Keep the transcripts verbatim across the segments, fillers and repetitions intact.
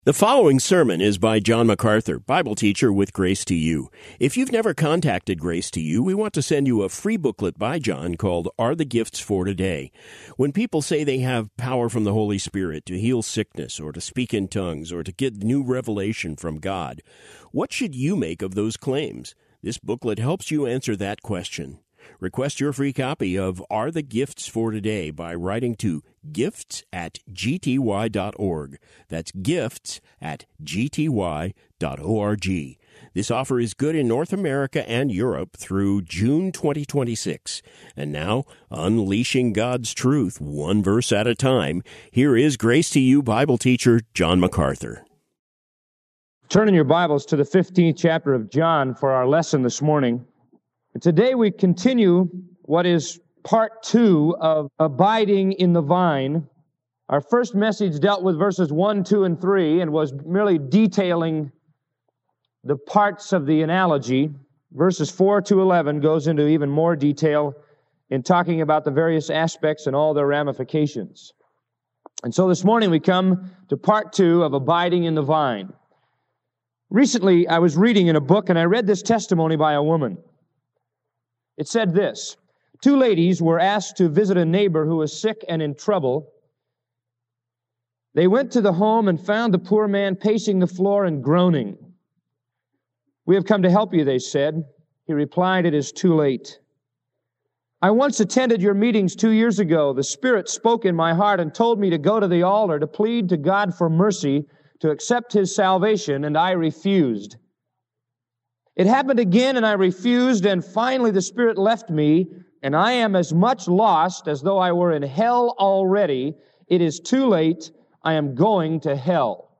The following sermon is by John MacArthur, Bible teacher with Grace to You. If you've never contacted Grace to You, we want to send you a free booklet by John called Are the Gifts for Today? When people say they have power from the Holy Spirit to heal sickness or to speak in tongues or to get new revelation from God, what should you make of those claims? This booklet helps you answer that question. Request your free copy of Are the Gifts for Today by writing to gifts at g t y dot org. That's gifts at g t y dot org. This offer is good in North America and Europe through June twenty twenty-six. And now, unleashing God's truth one verse at a time, here is Grace to You Bible teacher John MacArthur. Turn in your Bibles to the fifteenth chapter of John for our lesson this morning. Today we continue what is part two of Abiding in the Vine. Our first message dealt with verses one, two, and three and was merely detailing the parts of the analogy. Verses four to eleven goes into even more detail in talking about the various aspects and all their ramifications. And so this morning we come to part two of Abiding in the Vine. Recently I was reading in a book and I read this testimony by a woman. It said this: two ladies were asked to visit a neighbor who was sick and in trouble. They went to the home and found the poor man pacing the floor and groaning. "We have come to help you," they said. He replied, "It is too late. I once attended your meetings two years ago. The Spirit spoke in my heart and told me to go to the altar to plead to God for mercy, to accept His salvation, and I refused. It happened again, and I refused, and finally the Spirit left me, and I am as much lost as though I were in hell already. It is too late. I am going to hell."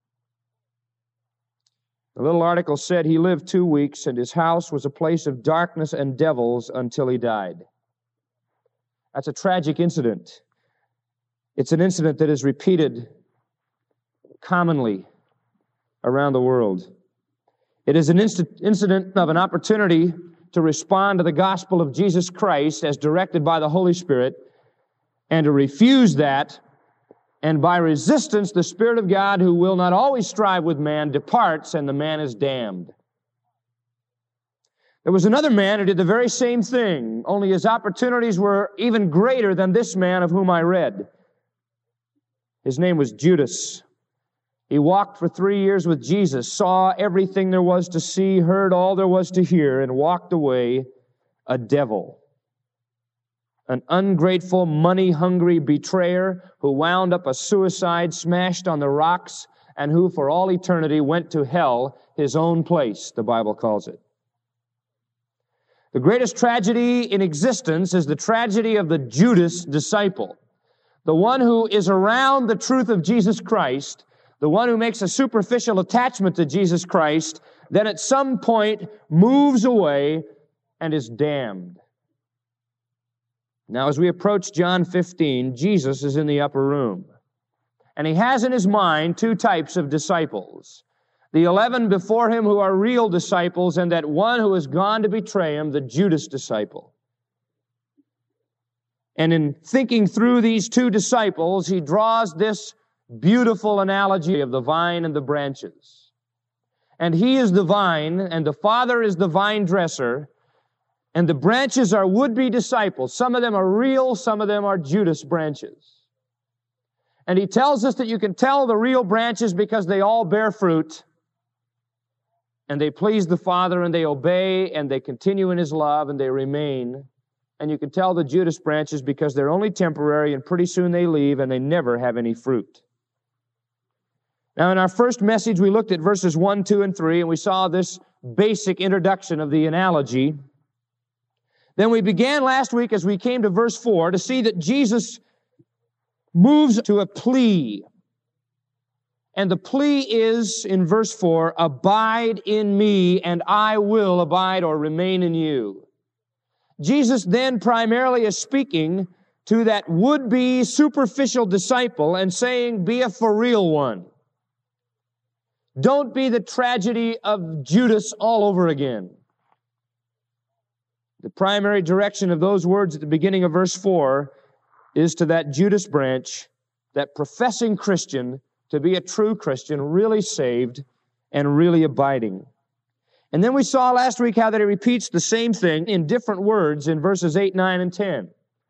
The little article said he lived two weeks, and his house was a place of darkness and devils until he died. That's a tragic incident. It's an incident that is repeated commonly around the world. It is an inst- incident of an opportunity to respond to the gospel of Jesus Christ as directed by the Holy Spirit, and to refuse that, and by resistance, the Spirit of God, who will not always strive with man, departs, and the man is damned. There was another man who did the very same thing, only his opportunities were even greater than this man of whom I read. His name was Judas. He walked for three years with Jesus, saw everything there was to see, heard all there was to hear, and walked away a devil. An ungrateful, money-hungry betrayer who wound up a suicide smashed on the rocks and who for all eternity went to hell, his own place, the Bible calls it. The greatest tragedy in existence is the tragedy of the Judas disciple, the one who is around the truth of Jesus Christ, the one who makes a superficial attachment to Jesus Christ, then at some point moves away and is damned. Now, as we approach John fifteen, Jesus is in the upper room. And he has in his mind two types of disciples. The eleven before him who are real disciples, and that one who has gone to betray him, the Judas disciple. And in thinking through these two disciples, he draws this beautiful analogy of the vine and the branches. And he is the vine, and the Father is the vine dresser, and the branches are would-be disciples. Some of them are real, some of them are Judas branches. And he tells us that you can tell the real branches because they all bear fruit, and they please the Father, and they obey, and they continue in His love, and they remain. And you can tell the Judas branches because they're only temporary, and pretty soon they leave, and they never have any fruit. Now, in our first message, we looked at verses one, two, and three, and we saw this basic introduction of the analogy. Then we began last week, as we came to verse four, to see that Jesus moves to a plea. And the plea is, in verse four, "Abide in me, and I will abide or remain in you." Jesus then primarily is speaking to that would-be superficial disciple and saying, be a for real one. Don't be the tragedy of Judas all over again. The primary direction of those words at the beginning of verse four is to that Judas branch, that professing Christian, to be a true Christian, really saved and really abiding. And then we saw last week how that he repeats the same thing in different words in verses eight, nine, and ten.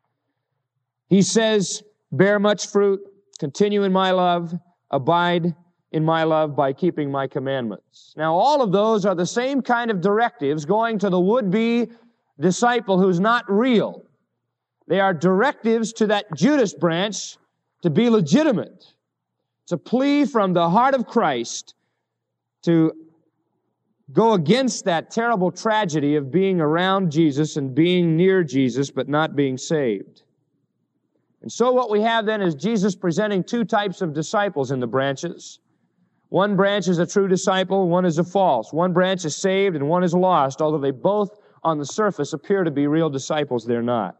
He says, bear much fruit, continue in my love, abide in my love by keeping my commandments. Now, all of those are the same kind of directives going to the would-be disciple who's not real. They are directives to that Judas branch to be legitimate. It's a plea from the heart of Christ to go against that terrible tragedy of being around Jesus and being near Jesus but not being saved. And so what we have then is Jesus presenting two types of disciples in the branches. One branch is a true disciple, one is a false. One branch is saved and one is lost, although they both on the surface appear to be real disciples, they're not.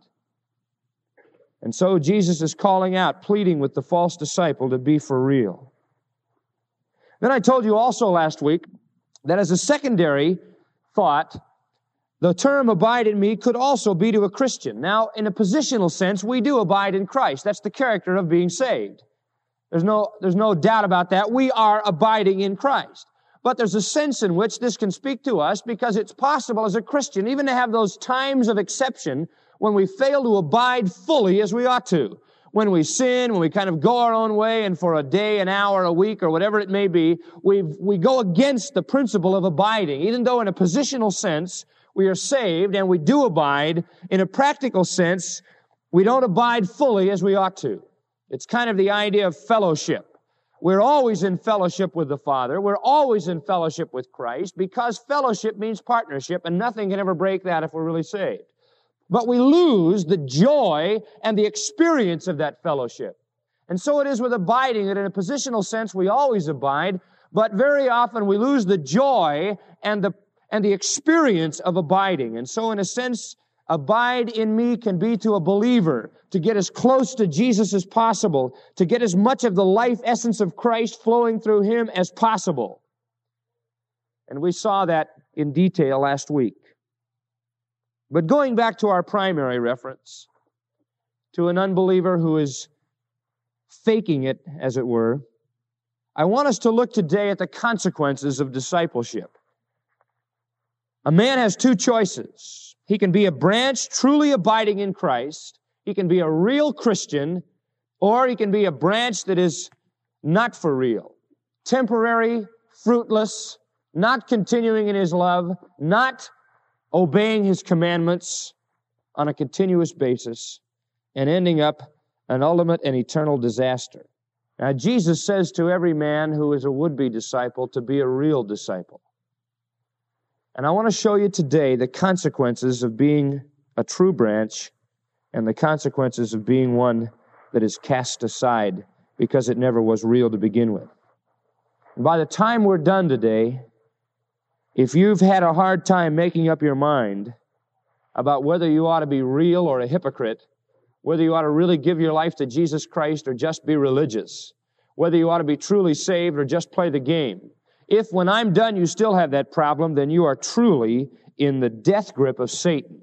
And so Jesus is calling out, pleading with the false disciple to be for real. Then I told you also last week that as a secondary thought, the term abide in me could also be to a Christian. Now, in a positional sense, we do abide in Christ. That's the character of being saved. There's no, there's no doubt about that. We are abiding in Christ. But there's a sense in which this can speak to us because it's possible as a Christian even to have those times of exception when we fail to abide fully as we ought to. When we sin, when we kind of go our own way, and for a day, an hour, a week, or whatever it may be, we we go against the principle of abiding. Even though in a positional sense we are saved and we do abide, in a practical sense we don't abide fully as we ought to. It's kind of the idea of fellowship. We're always in fellowship with the Father. We're always in fellowship with Christ because fellowship means partnership, and nothing can ever break that if we're really saved. But we lose the joy and the experience of that fellowship. And so it is with abiding, that in a positional sense we always abide, but very often we lose the joy and the and the experience of abiding. And so in a sense, abide in me can be to a believer to get as close to Jesus as possible, to get as much of the life essence of Christ flowing through him as possible. And we saw that in detail last week. But going back to our primary reference, to an unbeliever who is faking it, as it were, I want us to look today at the consequences of discipleship. A man has two choices. He can be a branch truly abiding in Christ, he can be a real Christian, or he can be a branch that is not for real, temporary, fruitless, not continuing in his love, not obeying his commandments on a continuous basis, and ending up an ultimate and eternal disaster. Now, Jesus says to every man who is a would-be disciple to be a real disciple. And I want to show you today the consequences of being a true branch and the consequences of being one that is cast aside because it never was real to begin with. And by the time we're done today, if you've had a hard time making up your mind about whether you ought to be real or a hypocrite, whether you ought to really give your life to Jesus Christ or just be religious, whether you ought to be truly saved or just play the game, if when I'm done you still have that problem, then you are truly in the death grip of Satan.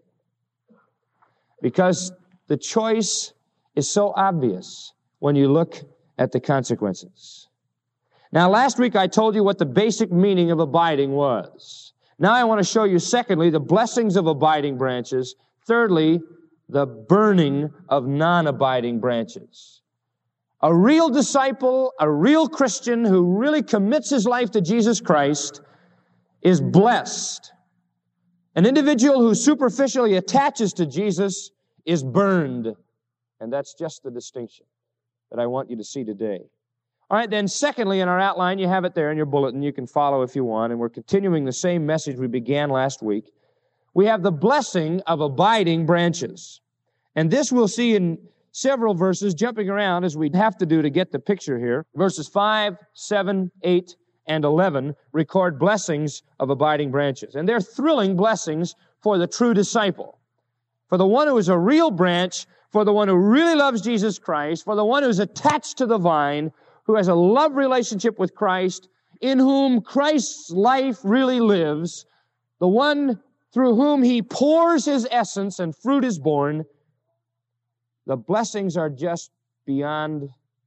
Because the choice is so obvious when you look at the consequences. Now, last week I told you what the basic meaning of abiding was. Now I want to show you, secondly, the blessings of abiding branches. Thirdly, the burning of non-abiding branches. A real disciple, a real Christian who really commits his life to Jesus Christ is blessed. An individual who superficially attaches to Jesus is burned. And that's just the distinction that I want you to see today. All right, then secondly, in our outline, you have it there in your bulletin. You can follow if you want, and we're continuing the same message we began last week. We have the blessing of abiding branches. And this we'll see in several verses, jumping around as we'd have to do to get the picture here. Verses five, seven, eight, and eleven record blessings of abiding branches. And they're thrilling blessings for the true disciple. For the one who is a real branch, for the one who really loves Jesus Christ, for the one who's attached to the vine, who has a love relationship with Christ, in whom Christ's life really lives, the one through whom he pours his essence and fruit is born, the blessings are just beyond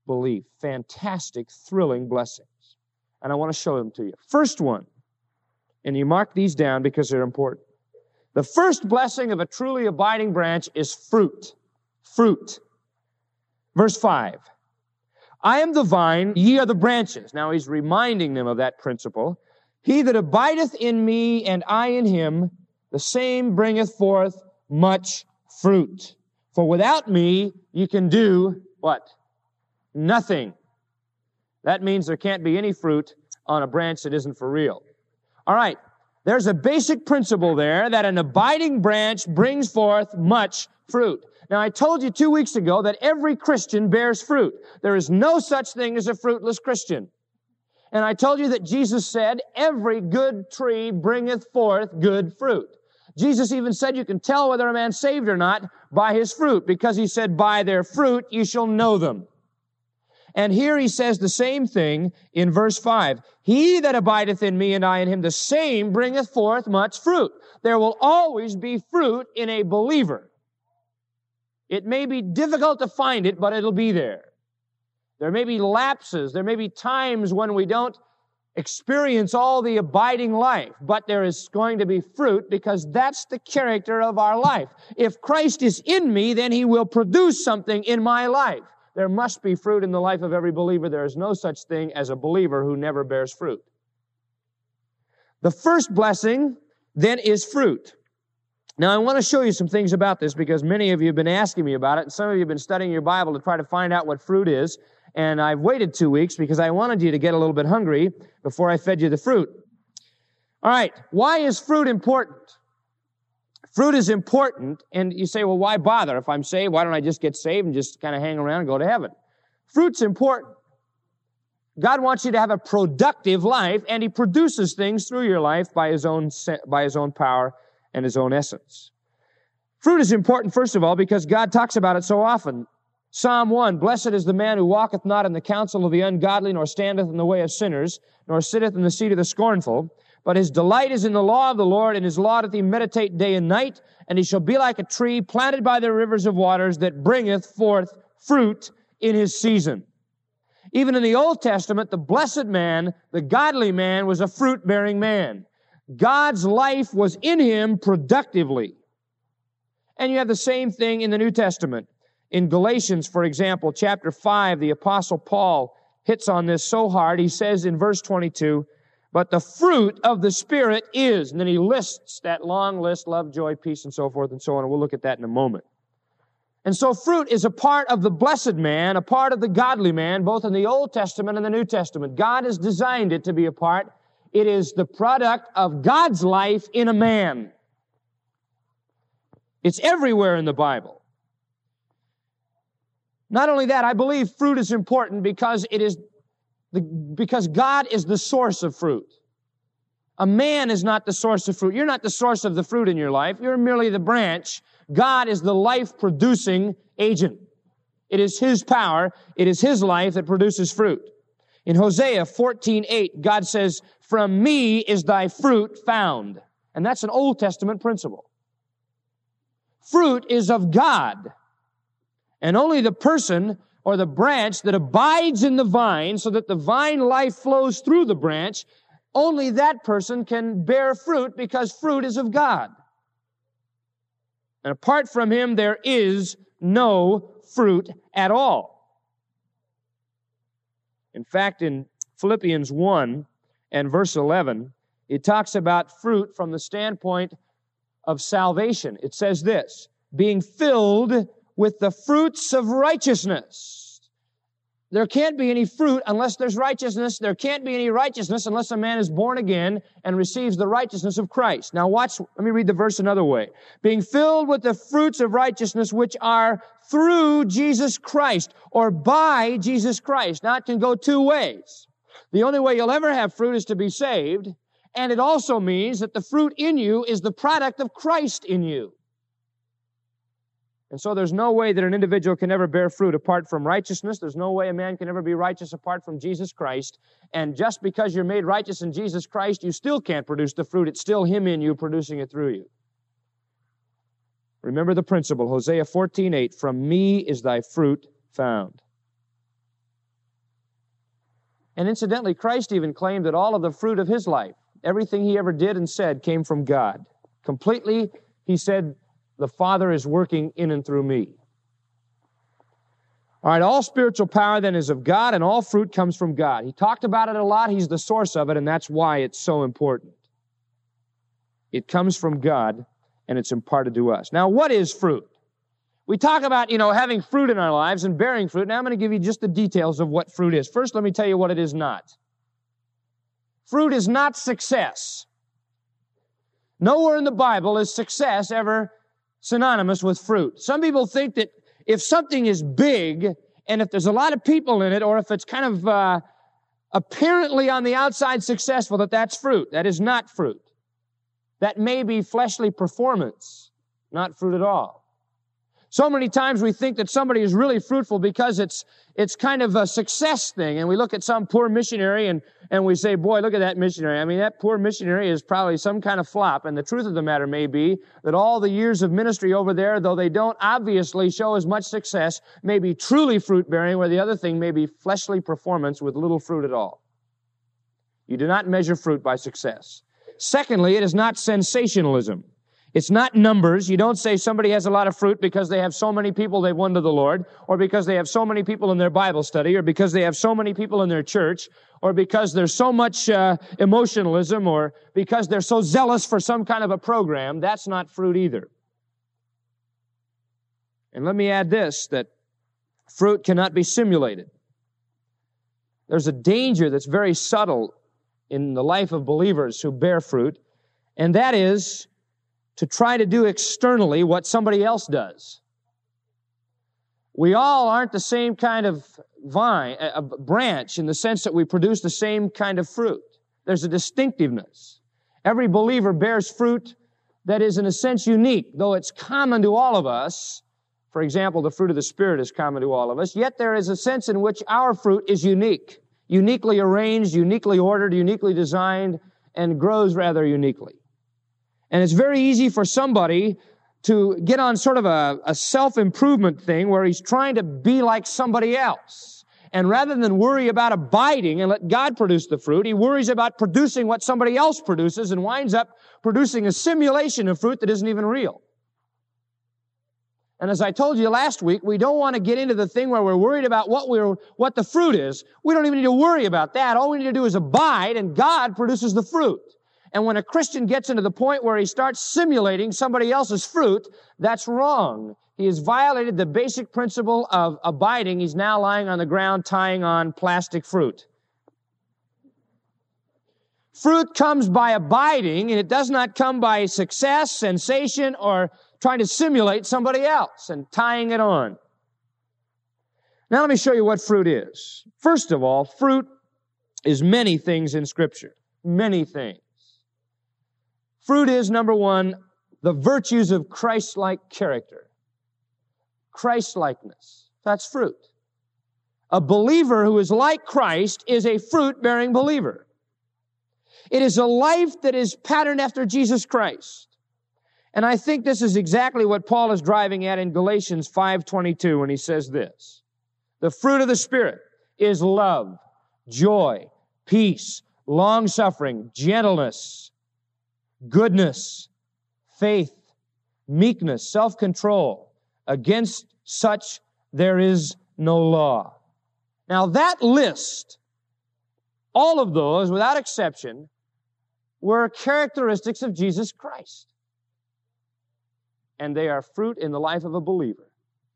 belief. Fantastic, thrilling blessings. And I want to show them to you. First one, and you mark these down because they're important. The first blessing of a truly abiding branch is fruit. Fruit. Verse five. I am the vine, ye are the branches. Now he's reminding them of that principle. He that abideth in me and I in him, the same bringeth forth much fruit. For without me, you can do what? Nothing. That means there can't be any fruit on a branch that isn't for real. All right. There's a basic principle there that an abiding branch brings forth much fruit. Now, I told you two weeks ago that every Christian bears fruit. There is no such thing as a fruitless Christian. And I told you that Jesus said, every good tree bringeth forth good fruit. Jesus even said you can tell whether a man's saved or not by his fruit, because he said, by their fruit you shall know them. And here he says the same thing in verse five. He that abideth in me and I in him, the same bringeth forth much fruit. There will always be fruit in a believer. It may be difficult to find it, but it'll be there. There may be lapses. There may be times when we don't experience all the abiding life, but there is going to be fruit because that's the character of our life. If Christ is in me, then he will produce something in my life. There must be fruit in the life of every believer. There is no such thing as a believer who never bears fruit. The first blessing, then, is fruit. Now, I want to show you some things about this because many of you have been asking me about it, and some of you have been studying your Bible to try to find out what fruit is, and I've waited two weeks because I wanted you to get a little bit hungry before I fed you the fruit. All right, why is fruit important? Fruit is important, and you say, well, why bother? If I'm saved, why don't I just get saved and just kind of hang around and go to heaven? Fruit's important. God wants you to have a productive life, and he produces things through your life by his own, by his own power and his own essence. Fruit is important, first of all, because God talks about it so often. Psalm one, blessed is the man who walketh not in the counsel of the ungodly, nor standeth in the way of sinners, nor sitteth in the seat of the scornful. But his delight is in the law of the Lord, and his law doth he meditate day and night. And he shall be like a tree planted by the rivers of waters that bringeth forth fruit in his season. Even in the Old Testament, the blessed man, the godly man, was a fruit-bearing man. God's life was in him productively. And you have the same thing in the New Testament. In Galatians, for example, chapter five, the Apostle Paul hits on this so hard. He says in verse twenty-two, but the fruit of the Spirit is, and then he lists that long list, love, joy, peace, and so forth and so on, and we'll look at that in a moment. And so fruit is a part of the blessed man, a part of the godly man, both in the Old Testament and the New Testament. God has designed it to be a part. It is the product of God's life in a man. It's everywhere in the Bible. Not only that, I believe fruit is important because it is the, because God is the source of fruit. A man is not the source of fruit. You're not the source of the fruit in your life. You're merely the branch. God is the life-producing agent. It is his power, it is his life that produces fruit. In Hosea fourteen eight, God says, from me is thy fruit found. And that's an Old Testament principle. Fruit is of God. And only the person or the branch that abides in the vine so that the vine life flows through the branch, only that person can bear fruit because fruit is of God. And apart from him, there is no fruit at all. In fact, in Philippians one and verse eleven, it talks about fruit from the standpoint of salvation. It says this, being filled with the fruits of righteousness. There can't be any fruit unless there's righteousness. There can't be any righteousness unless a man is born again and receives the righteousness of Christ. Now watch, let me read the verse another way. Being filled with the fruits of righteousness which are through Jesus Christ or by Jesus Christ. Now it can go two ways. The only way you'll ever have fruit is to be saved, and it also means that the fruit in you is the product of Christ in you. And so there's no way that an individual can ever bear fruit apart from righteousness. There's no way a man can ever be righteous apart from Jesus Christ. And just because you're made righteous in Jesus Christ, you still can't produce the fruit. It's still him in you producing it through you. Remember the principle, Hosea fourteen eight, from me is thy fruit found. And incidentally, Christ even claimed that all of the fruit of his life, everything he ever did and said, came from God. Completely, he said, the Father is working in and through me. All right, all spiritual power then is of God, and all fruit comes from God. He talked about it a lot. He's the source of it, and that's why it's so important. It comes from God, and it's imparted to us. Now, what is fruit? We talk about, you know, having fruit in our lives and bearing fruit. Now I'm going to give you just the details of what fruit is. First, let me tell you what it is not. Fruit is not success. Nowhere in the Bible is success ever synonymous with fruit. Some people think that if something is big, and if there's a lot of people in it, or if it's kind of uh, apparently on the outside successful, that that's fruit. That is not fruit. That may be fleshly performance, not fruit at all. So many times we think that somebody is really fruitful because it's it's kind of a success thing. And we look at some poor missionary and, and we say, boy, look at that missionary. I mean, that poor missionary is probably some kind of flop. And the truth of the matter may be that all the years of ministry over there, though they don't obviously show as much success, may be truly fruit-bearing, where the other thing may be fleshly performance with little fruit at all. You do not measure fruit by success. Secondly, it is not sensationalism. It's not numbers. You don't say somebody has a lot of fruit because they have so many people they've won to the Lord, or because they have so many people in their Bible study, or because they have so many people in their church, or because there's so much uh, emotionalism, or because they're so zealous for some kind of a program. That's not fruit either. And let me add this, that fruit cannot be simulated. There's a danger that's very subtle in the life of believers who bear fruit, and that is to try to do externally what somebody else does. We all aren't the same kind of vine, a branch, in the sense that we produce the same kind of fruit. There's a distinctiveness. Every believer bears fruit that is in a sense unique, though it's common to all of us. For example, the fruit of the Spirit is common to all of us, yet there is a sense in which our fruit is unique, uniquely arranged, uniquely ordered, uniquely designed, and grows rather uniquely. And it's very easy for somebody to get on sort of a, a self-improvement thing where he's trying to be like somebody else. And rather than worry about abiding and let God produce the fruit, he worries about producing what somebody else produces and winds up producing a simulation of fruit that isn't even real. And as I told you last week, we don't want to get into the thing where we're worried about what we're, what the fruit is. We don't even need to worry about that. All we need to do is abide, and God produces the fruit. And when a Christian gets into the point where he starts simulating somebody else's fruit, that's wrong. He has violated the basic principle of abiding. He's now lying on the ground tying on plastic fruit. Fruit comes by abiding, and it does not come by success, sensation, or trying to simulate somebody else and tying it on. Now let me show you what fruit is. First of all, fruit is many things in Scripture. Many things. Fruit is, number one, the virtues of Christ-like character. Christ-likeness. That's fruit. A believer who is like Christ is a fruit-bearing believer. It is a life that is patterned after Jesus Christ. And I think this is exactly what Paul is driving at in Galatians five twenty-two when he says this. The fruit of the Spirit is love, joy, peace, long-suffering, gentleness, goodness, faith, meekness, self-control. Against such there is no law. Now that list, all of those, without exception, were characteristics of Jesus Christ. And they are fruit in the life of a believer.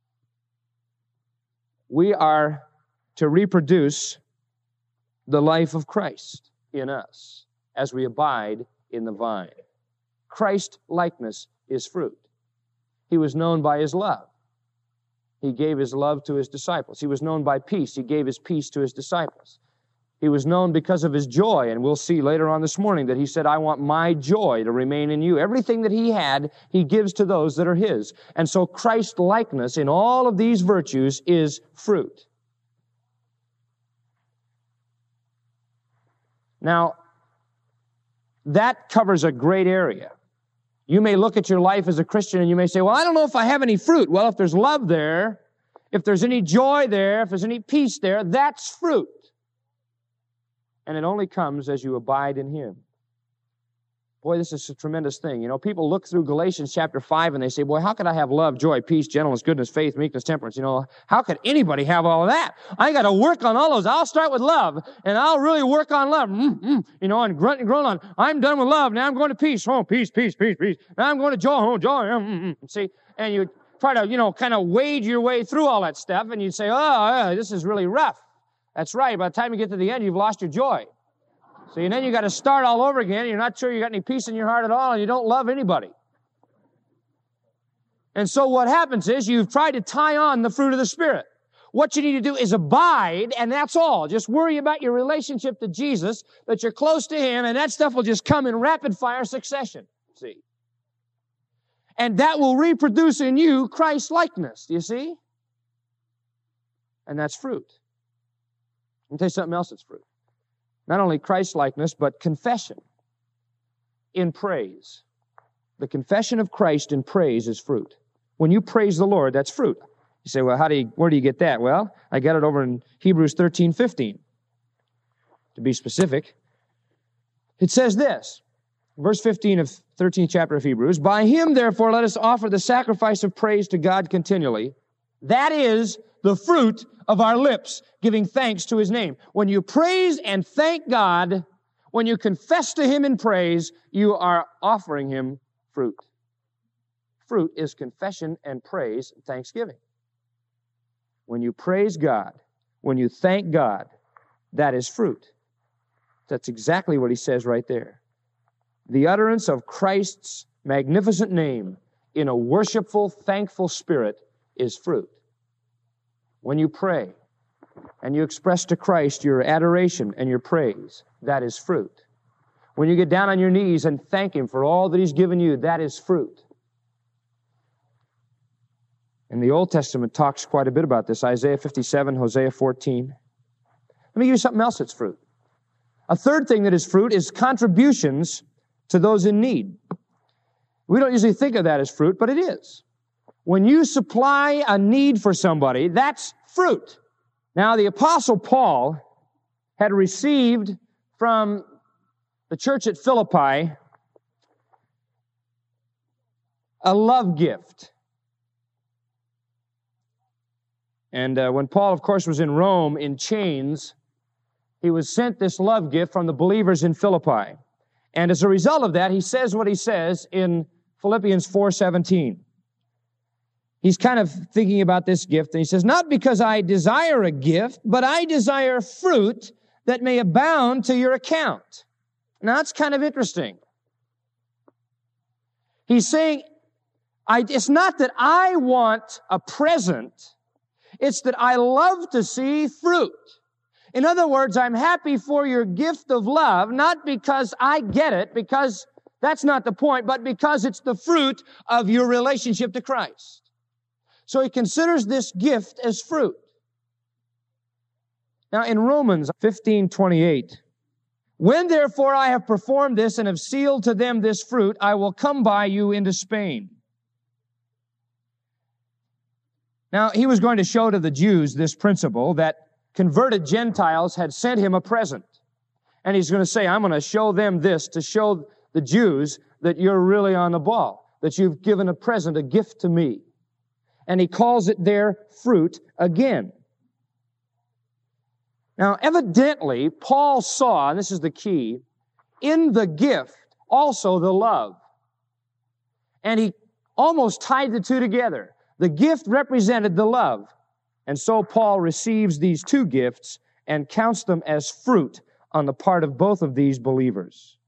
We are to reproduce the life of Christ in us as we abide in the vine. Christ-likeness is fruit. He was known by his love. He gave his love to his disciples. He was known by peace. He gave his peace to his disciples. He was known because of his joy, and we'll see later on this morning that he said, I want my joy to remain in you. Everything that he had, he gives to those that are his. And so Christ-likeness in all of these virtues is fruit. Now, that covers a great area. You may look at your life as a Christian and you may say, well, I don't know if I have any fruit. Well, if there's love there, if there's any joy there, if there's any peace there, that's fruit. And it only comes as you abide in Him. Boy, this is a tremendous thing. You know, people look through Galatians chapter five and they say, boy, how could I have love, joy, peace, gentleness, goodness, faith, meekness, temperance? You know, how could anybody have all of that? I got to work on all those. I'll start with love, and I'll really work on love. Mm, mm, you know, and grunt and groan on. I'm done with love. Now I'm going to peace. Oh, peace, peace, peace, peace. Now I'm going to joy. Oh, joy. Mm, mm. See, and you try to, you know, kind of wade your way through all that stuff, and you say, oh, yeah, this is really rough. That's right. By the time you get to the end, you've lost your joy. See, and then you got to start all over again. You're not sure you got any peace in your heart at all, and you don't love anybody. And so what happens is you've tried to tie on the fruit of the Spirit. What you need to do is abide, and that's all. Just worry about your relationship to Jesus, that you're close to Him, and that stuff will just come in rapid-fire succession. See? And that will reproduce in you Christ-likeness, do you see? And that's fruit. Let me tell you something else that's fruit. Not only Christ-likeness, but confession in praise. The confession of Christ in praise is fruit. When you praise the Lord, that's fruit. You say, well, how do you, where do you get that? Well, I got it over in Hebrews thirteen fifteen. To be specific, it says this, verse fifteen of thirteenth chapter of Hebrews, by Him, therefore, let us offer the sacrifice of praise to God continually. That is the fruit of our lips, giving thanks to His name. When you praise and thank God, when you confess to Him in praise, you are offering Him fruit. Fruit is confession and praise and thanksgiving. When you praise God, when you thank God, that is fruit. That's exactly what he says right there. The utterance of Christ's magnificent name in a worshipful, thankful spirit is fruit. When you pray and you express to Christ your adoration and your praise, that is fruit. When you get down on your knees and thank Him for all that He's given you, that is fruit. And the Old Testament talks quite a bit about this. Isaiah fifty-seven, Hosea fourteen. Let me give you something else that's fruit. A third thing that is fruit is contributions to those in need. We don't usually think of that as fruit, but it is. When you supply a need for somebody, that's fruit. Now, the Apostle Paul had received from the church at Philippi a love gift. And uh, when Paul, of course, was in Rome in chains, he was sent this love gift from the believers in Philippi. And as a result of that, he says what he says in Philippians four seventeen. He's kind of thinking about this gift, and he says, not because I desire a gift, but I desire fruit that may abound to your account. Now, that's kind of interesting. He's saying, I, it's not that I want a present, it's that I love to see fruit. In other words, I'm happy for your gift of love, not because I get it, because that's not the point, but because it's the fruit of your relationship to Christ. So he considers this gift as fruit. Now in Romans fifteen twenty-eight, when therefore I have performed this and have sealed to them this fruit, I will come by you into Spain. Now he was going to show to the Jews this principle that converted Gentiles had sent him a present. And he's going to say, I'm going to show them this to show the Jews that you're really on the ball, that you've given a present, a gift to me. And he calls it their fruit again. Now, evidently, Paul saw, and this is the key, in the gift also the love. And he almost tied the two together. The gift represented the love. And so Paul receives these two gifts and counts them as fruit on the part of both of these believers.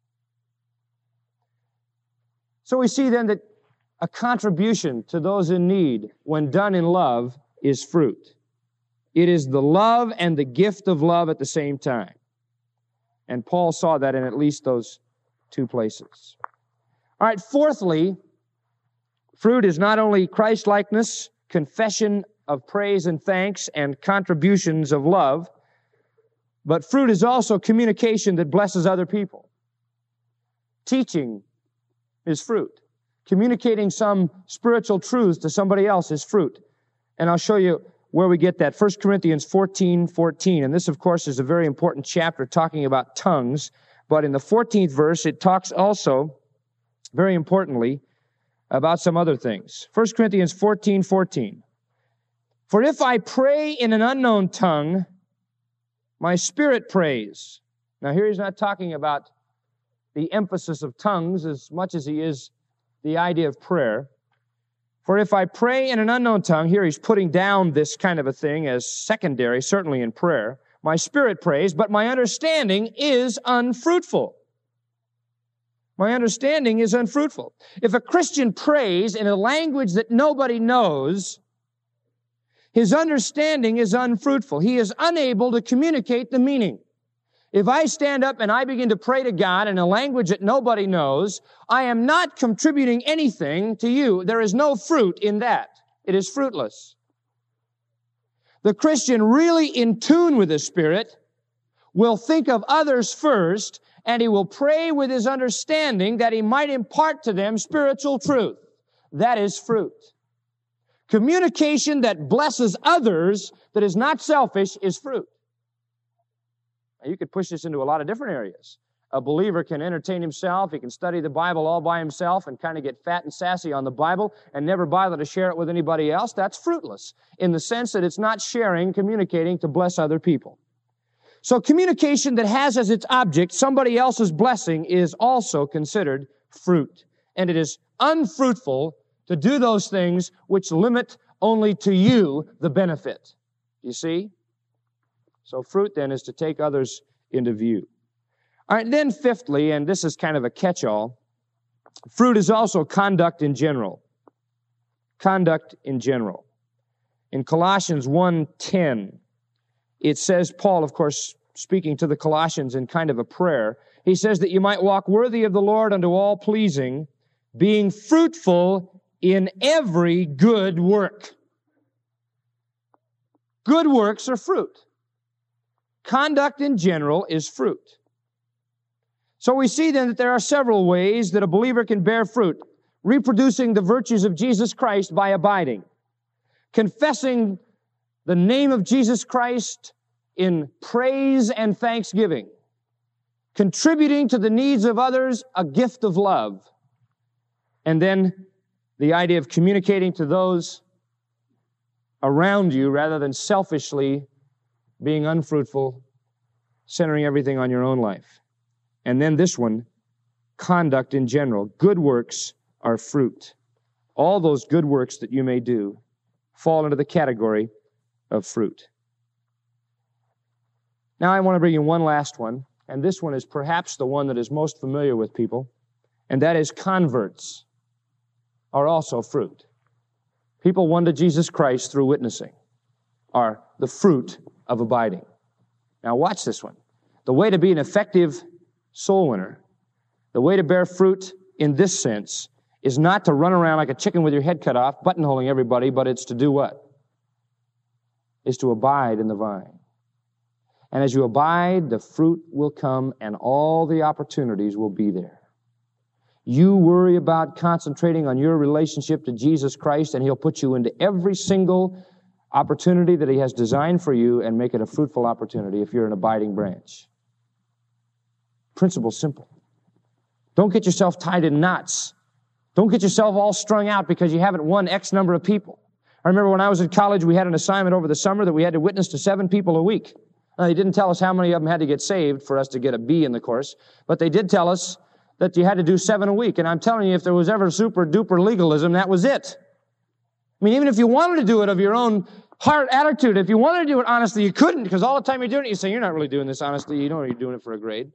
So we see then that a contribution to those in need, when done in love, is fruit. It is the love and the gift of love at the same time. And Paul saw that in at least those two places. All right, fourthly, fruit is not only Christ-likeness, confession of praise and thanks, and contributions of love, but fruit is also communication that blesses other people. Teaching is fruit. Communicating some spiritual truth to somebody else is fruit. And I'll show you where we get that. First Corinthians fourteen fourteen. And this, of course, is a very important chapter talking about tongues. But in the fourteenth verse, it talks also, very importantly, about some other things. First Corinthians fourteen fourteen. For if I pray in an unknown tongue, my spirit prays. Now here he's not talking about the emphasis of tongues as much as he is the idea of prayer. For if I pray in an unknown tongue, here he's putting down this kind of a thing as secondary, certainly in prayer. My spirit prays, but my understanding is unfruitful. My understanding is unfruitful. If a Christian prays in a language that nobody knows, his understanding is unfruitful. He is unable to communicate the meaning. If I stand up and I begin to pray to God in a language that nobody knows, I am not contributing anything to you. There is no fruit in that. It is fruitless. The Christian really in tune with the Spirit will think of others first, and he will pray with his understanding that he might impart to them spiritual truth. That is fruit. Communication that blesses others, that is not selfish, is fruit. Now, you could push this into a lot of different areas. A believer can entertain himself. He can study the Bible all by himself and kind of get fat and sassy on the Bible and never bother to share it with anybody else. That's fruitless in the sense that it's not sharing, communicating to bless other people. So communication that has as its object somebody else's blessing is also considered fruit. And it is unfruitful to do those things which limit only to you the benefit. You see? So fruit then is to take others into view. All right, then fifthly, and this is kind of a catch-all, fruit is also conduct in general. Conduct in general. In Colossians one ten, it says, Paul, of course, speaking to the Colossians in kind of a prayer, he says that you might walk worthy of the Lord unto all pleasing, being fruitful in every good work. Good works are fruit. Conduct in general is fruit. So we see then that there are several ways that a believer can bear fruit. Reproducing the virtues of Jesus Christ by abiding. Confessing the name of Jesus Christ in praise and thanksgiving. Contributing to the needs of others, a gift of love. And then the idea of communicating to those around you rather than selfishly being unfruitful, centering everything on your own life. And then this one, conduct in general. Good works are fruit. All those good works that you may do fall into the category of fruit. Now I want to bring you one last one, and this one is perhaps the one that is most familiar with people, and that is converts are also fruit. People won to Jesus Christ through witnessing are the fruit of abiding. Now watch this one. The way to be an effective soul winner, the way to bear fruit in this sense, is not to run around like a chicken with your head cut off, buttonholing everybody, but it's to do what? Is to abide in the vine. And as you abide, the fruit will come and all the opportunities will be there. You worry about concentrating on your relationship to Jesus Christ, and He'll put you into every single opportunity that He has designed for you and make it a fruitful opportunity if you're an abiding branch. Principle simple. Don't get yourself tied in knots. Don't get yourself all strung out because you haven't won X number of people. I remember when I was in college, we had an assignment over the summer that we had to witness to seven people a week. Now, they didn't tell us how many of them had to get saved for us to get a B in the course, but they did tell us that you had to do seven a week. And I'm telling you, if there was ever super duper legalism, that was it. I mean, even if you wanted to do it of your own heart attitude, if you wanted to do it honestly, you couldn't, because all the time you're doing it, you say, you're not really doing this honestly. You know you're doing it for a grade.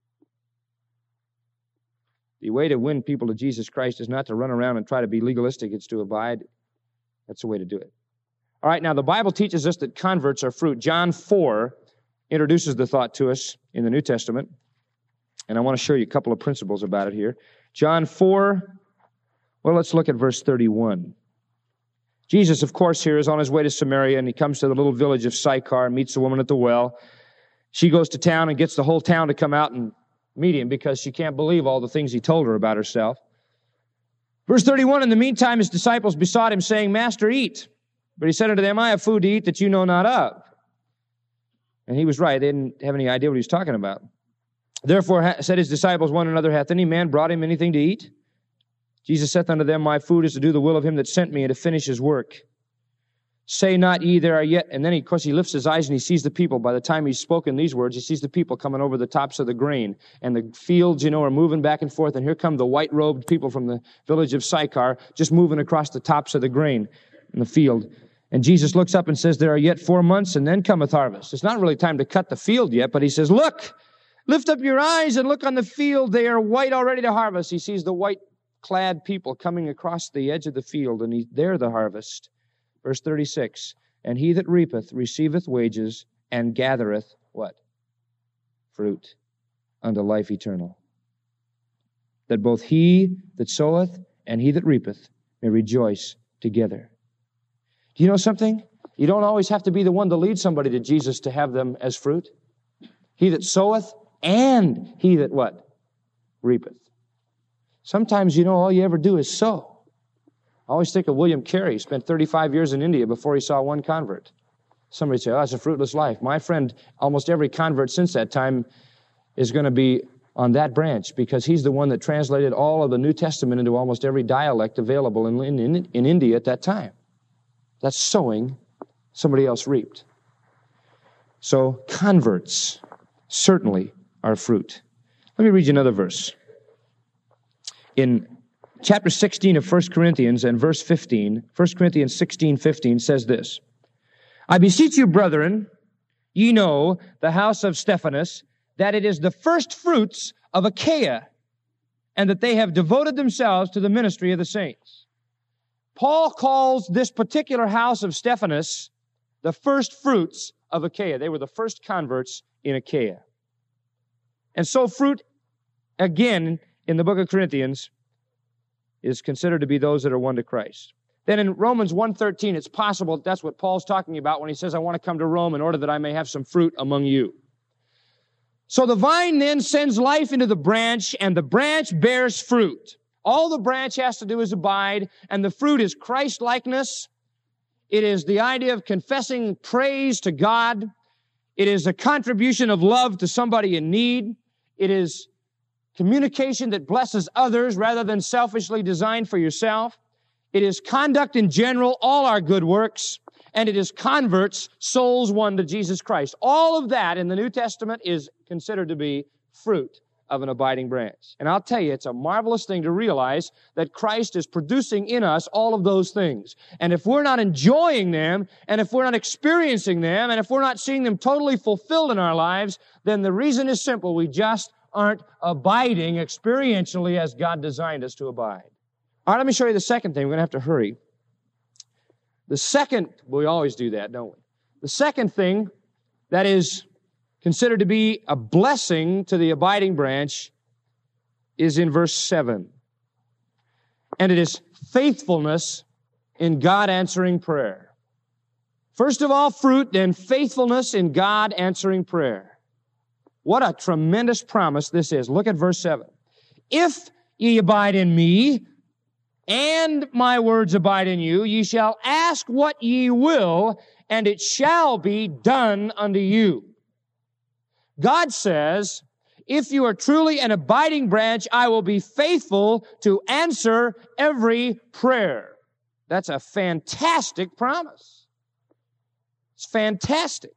The way to win people to Jesus Christ is not to run around and try to be legalistic. It's to abide. That's the way to do it. All right, now the Bible teaches us that converts are fruit. John four introduces the thought to us in the New Testament. And I want to show you a couple of principles about it here. John four, well, let's look at verse thirty-one. Jesus, of course, here is on his way to Samaria, and he comes to the little village of Sychar and meets the woman at the well. She goes to town and gets the whole town to come out and meet him because she can't believe all the things he told her about herself. Verse thirty-one, in the meantime, his disciples besought him, saying, Master, eat. But he said unto them, I have food to eat that you know not of. And he was right. They didn't have any idea what he was talking about. Therefore said his disciples one another, hath any man brought him anything to eat? Jesus saith unto them, my food is to do the will of him that sent me and to finish his work. Say not ye, there are yet, and then he, of course he lifts his eyes and he sees the people. By the time he's spoken these words, he sees the people coming over the tops of the grain. And the fields, you know, are moving back and forth. And here come the white-robed people from the village of Sychar, just moving across the tops of the grain in the field. And Jesus looks up and says, there are yet four months, and then cometh harvest. It's not really time to cut the field yet, but he says, look, lift up your eyes and look on the field. They are white already to harvest. He sees the white-clad people coming across the edge of the field, and he, they're the harvest. Verse thirty-six, and he that reapeth receiveth wages and gathereth what? Fruit unto life eternal. That both he that soweth and he that reapeth may rejoice together. Do you know something? You don't always have to be the one to lead somebody to Jesus to have them as fruit. He that soweth and he that what? Reapeth. Sometimes, you know, all you ever do is sow. I always think of William Carey. He spent thirty-five years in India before he saw one convert. Somebody say, oh, that's a fruitless life. My friend, almost every convert since that time is going to be on that branch because he's the one that translated all of the New Testament into almost every dialect available in, in, in India at that time. That's sowing, somebody else reaped. So converts certainly are fruit. Let me read you another verse. In chapter sixteen of First Corinthians and verse fifteen, First Corinthians sixteen, fifteen says this, I beseech you, brethren, ye know the house of Stephanas, that it is the first fruits of Achaia, and that they have devoted themselves to the ministry of the saints. Paul calls this particular house of Stephanas the first fruits of Achaia. They were the first converts in Achaia. And so fruit, again, in the book of Corinthians, is considered to be those that are won to Christ. Then in Romans one thirteen, it's possible that that's what Paul's talking about when he says, I want to come to Rome in order that I may have some fruit among you. So the vine then sends life into the branch, and the branch bears fruit. All the branch has to do is abide, and the fruit is Christ-likeness. It is the idea of confessing praise to God. It is a contribution of love to somebody in need. It is communication that blesses others rather than selfishly designed for yourself. It is conduct in general, all our good works. And it is converts, souls won to Jesus Christ. All of that in the New Testament is considered to be fruit of an abiding branch. And I'll tell you, it's a marvelous thing to realize that Christ is producing in us all of those things. And if we're not enjoying them, and if we're not experiencing them, and if we're not seeing them totally fulfilled in our lives, then the reason is simple. We just aren't abiding experientially as God designed us to abide. All right, let me show you the second thing. We're going to have to hurry. The second, we always do that, don't we? The second thing that is considered to be a blessing to the abiding branch is in verse seven. And it is faithfulness in God answering prayer. First of all, fruit, then faithfulness in God answering prayer. What a tremendous promise this is. Look at verse seven. If ye abide in me, and my words abide in you, ye shall ask what ye will, and it shall be done unto you. God says, if you are truly an abiding branch, I will be faithful to answer every prayer. That's a fantastic promise. It's fantastic.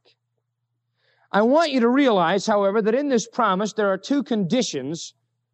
I want you to realize, however, that in this promise there are two conditions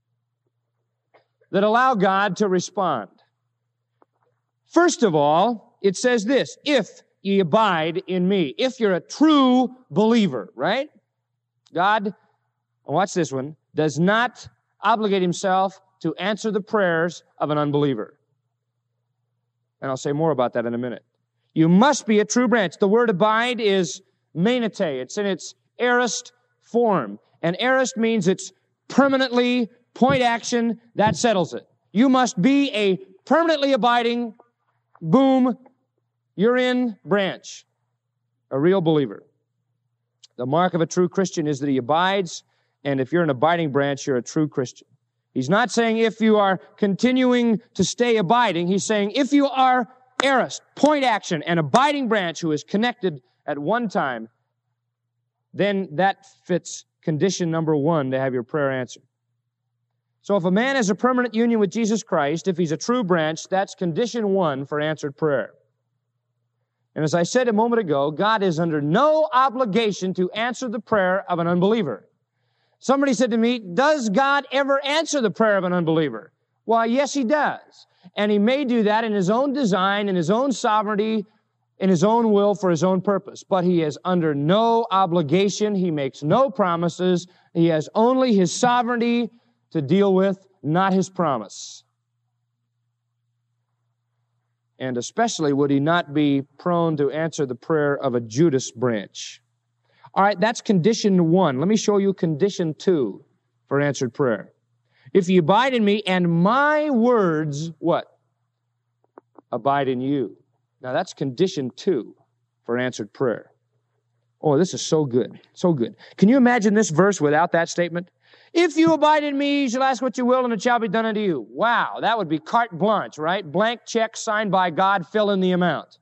that allow God to respond. First of all, it says this, if ye abide in me. If you're a true believer, right? God, watch this one, does not obligate himself to answer the prayers of an unbeliever. And I'll say more about that in a minute. You must be a true branch. The word abide is menete. It's in its aorist form. And aorist means it's permanently, point action, that settles it. You must be a permanently abiding, boom, you're in branch, a real believer. The mark of a true Christian is that he abides, and if you're an abiding branch, you're a true Christian. He's not saying if you are continuing to stay abiding. He's saying if you are aorist, point action, and abiding branch who is connected at one time, then that fits condition number one to have your prayer answered. So if a man has a permanent union with Jesus Christ, if he's a true branch, that's condition one for answered prayer. And as I said a moment ago, God is under no obligation to answer the prayer of an unbeliever. Somebody said to me, does God ever answer the prayer of an unbeliever? Why, yes, He does. And He may do that in His own design, in His own sovereignty, in His own will for His own purpose. But He is under no obligation. He makes no promises. He has only His sovereignty to deal with, not His promise. And especially would He not be prone to answer the prayer of a Judas branch. All right, that's condition one. Let me show you condition two for answered prayer. If you abide in me and my words, what? Abide in you. Now that's condition two for answered prayer. Oh, this is so good, so good. Can you imagine this verse without that statement? If you abide in me, you shall ask what you will, and it shall be done unto you. Wow, that would be carte blanche, right? Blank check signed by God, fill in the amount.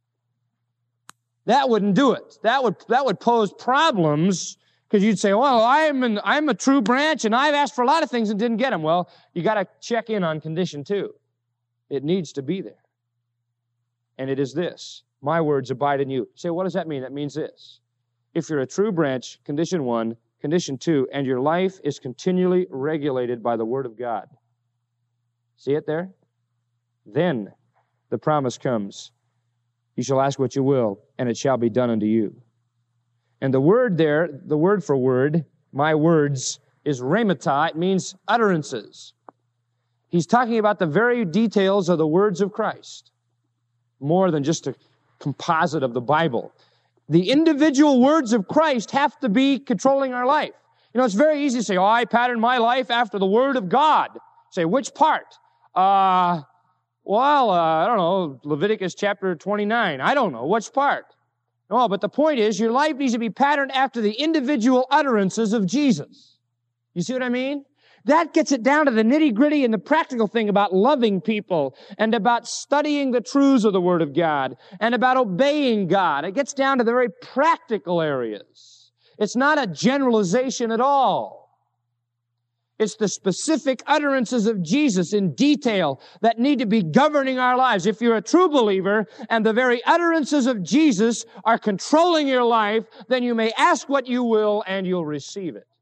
That wouldn't do it. That would that would pose problems, because you'd say, well, I'm an, I'm a true branch, and I've asked for a lot of things and didn't get them. Well, you got to check in on condition two. It needs to be there. And it is this: my words abide in you. You say, what does that mean? That means this: if you're a true branch, condition one, condition two, and your life is continually regulated by the Word of God. See it there? Then the promise comes. You shall ask what you will, and it shall be done unto you. And the word there, the word for word, my words, is rhemata. It means utterances. He's talking about the very details of the words of Christ, more than just a composite of the Bible. The individual words of Christ have to be controlling our life. You know, it's very easy to say, oh, I pattern my life after the Word of God. Say, which part? Uh, well, uh, I don't know, Leviticus chapter twenty-nine. I don't know. Which part? No, but the point is, your life needs to be patterned after the individual utterances of Jesus. You see what I mean? That gets it down to the nitty-gritty and the practical thing about loving people and about studying the truths of the Word of God and about obeying God. It gets down to the very practical areas. It's not a generalization at all. It's the specific utterances of Jesus in detail that need to be governing our lives. If you're a true believer and the very utterances of Jesus are controlling your life, then you may ask what you will and you'll receive it.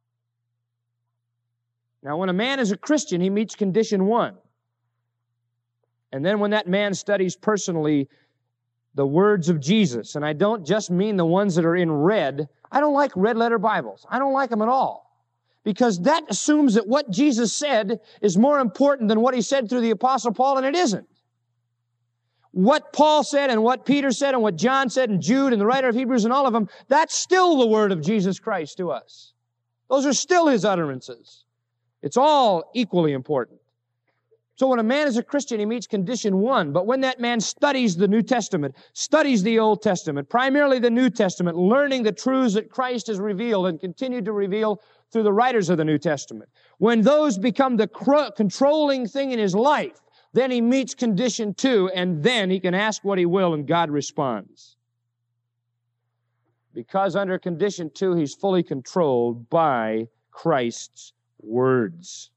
Now, when a man is a Christian, he meets condition one. And then when that man studies personally the words of Jesus, and I don't just mean the ones that are in red. I don't like red letter Bibles. I don't like them at all. Because that assumes that what Jesus said is more important than what He said through the Apostle Paul, and it isn't. What Paul said and what Peter said and what John said and Jude and the writer of Hebrews and all of them, that's still the word of Jesus Christ to us. Those are still His utterances. It's all equally important. So when a man is a Christian, he meets condition one. But when that man studies the New Testament, studies the Old Testament, primarily the New Testament, learning the truths that Christ has revealed and continued to reveal through the writers of the New Testament, when those become the cr- controlling thing in his life, then he meets condition two, and then he can ask what he will, and God responds. Because under condition two, he's fully controlled by Christ's words.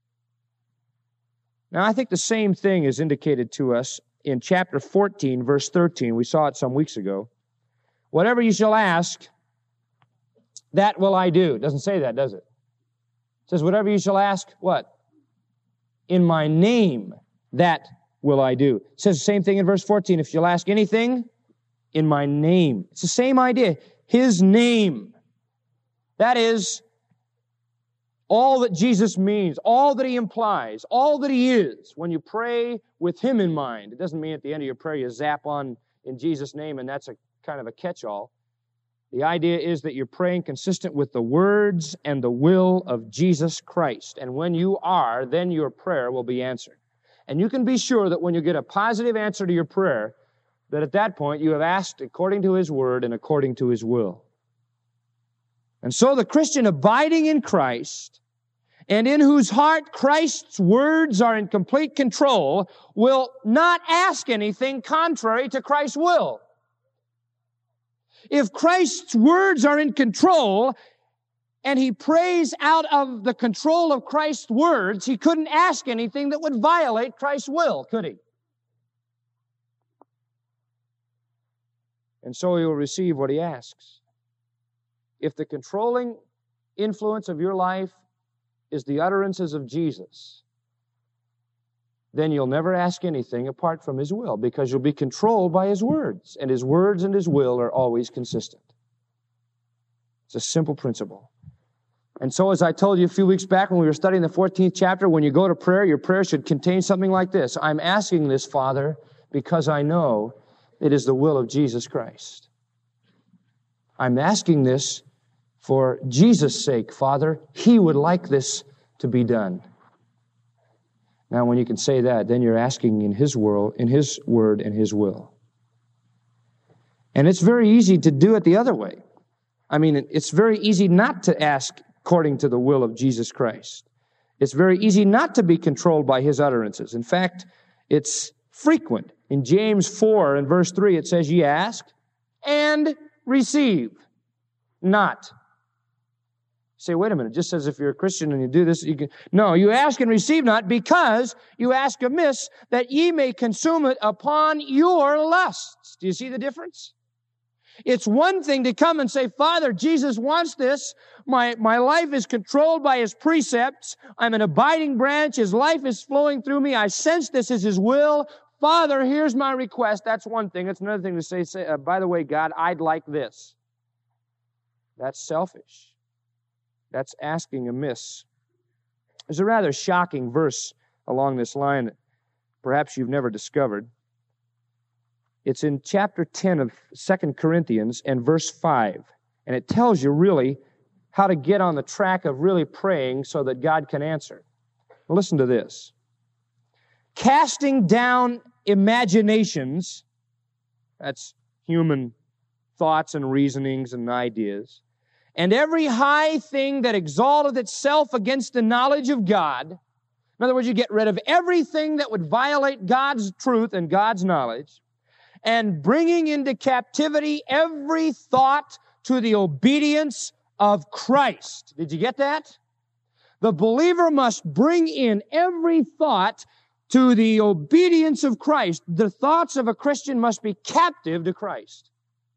Now, I think the same thing is indicated to us in chapter fourteen, verse thirteen. We saw it some weeks ago. Whatever you shall ask, that will I do. It doesn't say that, does it? It says, whatever you shall ask, what? In my name, that will I do. It says the same thing in verse fourteen. If you'll ask anything, in my name. It's the same idea. His name. That is all that Jesus means, all that He implies, all that He is. When you pray with Him in mind, it doesn't mean at the end of your prayer you zap on in Jesus' name and that's a kind of a catch-all. The idea is that you're praying consistent with the words and the will of Jesus Christ. And when you are, then your prayer will be answered. And you can be sure that when you get a positive answer to your prayer, that at that point you have asked according to His word and according to His will. And so the Christian abiding in Christ and in whose heart Christ's words are in complete control, will not ask anything contrary to Christ's will. If Christ's words are in control, and he prays out of the control of Christ's words, he couldn't ask anything that would violate Christ's will, could he? And so he will receive what he asks. If the controlling influence of your life is the utterances of Jesus, then you'll never ask anything apart from his will, because you'll be controlled by his words, and his words and his will are always consistent. It's a simple principle. And so, as I told you a few weeks back when we were studying the fourteenth chapter, when you go to prayer, your prayer should contain something like this: I'm asking this, Father, because I know it is the will of Jesus Christ. I'm asking this for Jesus' sake, Father. He would like this to be done. Now, when you can say that, then you're asking in His world, in His word and His will. And it's very easy to do it the other way. I mean, it's very easy not to ask according to the will of Jesus Christ. It's very easy not to be controlled by His utterances. In fact, it's frequent. In James four and verse three, it says, ye ask and receive not. Say, wait a minute, it just says if you're a Christian and you do this, you can... No, you ask and receive not, because you ask amiss, that ye may consume it upon your lusts. Do you see the difference? It's one thing to come and say, Father, Jesus wants this. My, my life is controlled by His precepts. I'm an abiding branch. His life is flowing through me. I sense this is His will. Father, here's my request. That's one thing. It's another thing to say, say uh, by the way, God, I'd like this. That's selfish. That's asking amiss. There's a rather shocking verse along this line that perhaps you've never discovered. It's in chapter ten of Second Corinthians and verse five. And it tells you really how to get on the track of really praying so that God can answer. Listen to this. Casting down imaginations, that's human thoughts and reasonings and ideas, and every high thing that exalteth itself against the knowledge of God. In other words, you get rid of everything that would violate God's truth and God's knowledge, and bringing into captivity every thought to the obedience of Christ. Did you get that? The believer must bring in every thought to the obedience of Christ. The thoughts of a Christian must be captive to Christ.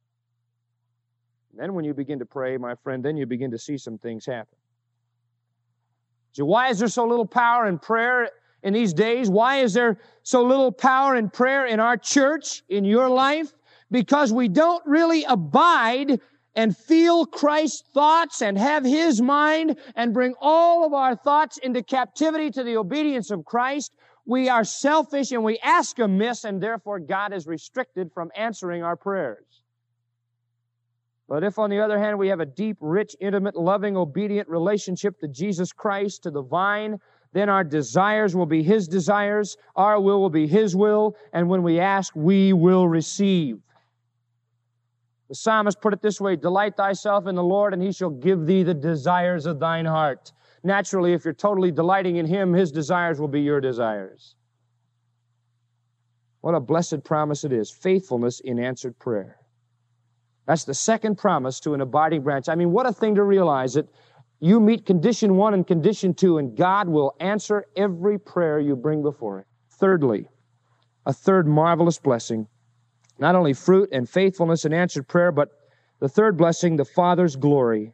Then when you begin to pray, my friend, then you begin to see some things happen. So why is there so little power in prayer in these days? Why is there so little power in prayer in our church, in your life? Because we don't really abide and feel Christ's thoughts and have His mind and bring all of our thoughts into captivity to the obedience of Christ. We are selfish and we ask amiss, and therefore God is restricted from answering our prayers. But if, on the other hand, we have a deep, rich, intimate, loving, obedient relationship to Jesus Christ, to the vine, then our desires will be His desires, our will will be His will, and when we ask, we will receive. The psalmist put it this way: delight thyself in the Lord, and He shall give thee the desires of thine heart. Naturally, if you're totally delighting in Him, His desires will be your desires. What a blessed promise it is, faithfulness in answered prayer. That's the second promise to an abiding branch. I mean, what a thing to realize that you meet condition one and condition two, and God will answer every prayer you bring before Him. Thirdly, a third marvelous blessing, not only fruit and faithfulness in answered prayer, but the third blessing, the Father's glory.